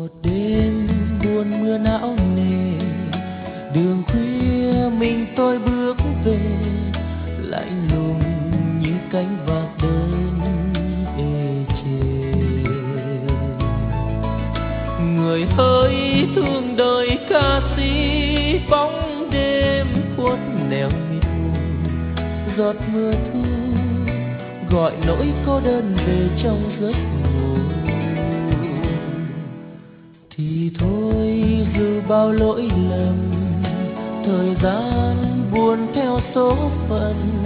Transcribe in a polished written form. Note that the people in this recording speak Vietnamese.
một đêm buồn mưa não nề, đường khuya mình tôi bước về, lạnh lùng như cánh vạc đơn ê chề. Người hỡi thương đời ca sĩ, bóng đêm khuất nẻo mịt mù, giọt mưa thu gọi nỗi cô đơn về trong giấc ngủ. Thì thôi dù bao lỗi lầm, thời gian buồn theo số phận,